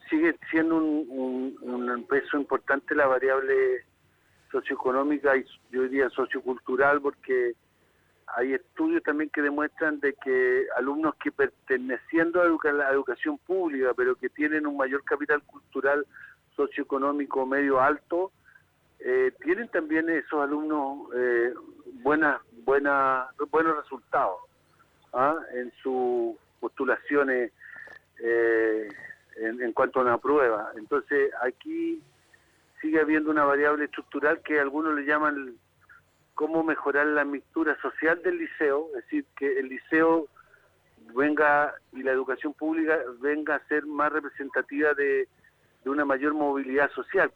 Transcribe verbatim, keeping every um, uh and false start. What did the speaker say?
sigue siendo un, un, un peso importante la variable socioeconómica y yo diría sociocultural, porque hay estudios también que demuestran de que alumnos que perteneciendo a, educa la educación pública, pero que tienen un mayor capital cultural socioeconómico medio alto, eh, tienen también esos alumnos eh, buenas, buenas, buenos resultados ¿ah? en sus postulaciones eh, en, en cuanto a una prueba. Entonces aquí sigue habiendo una variable estructural que algunos le llaman cómo mejorar la mixtura social del liceo, es decir, que el liceo venga y la educación pública venga a ser más representativa de, de una mayor movilidad social,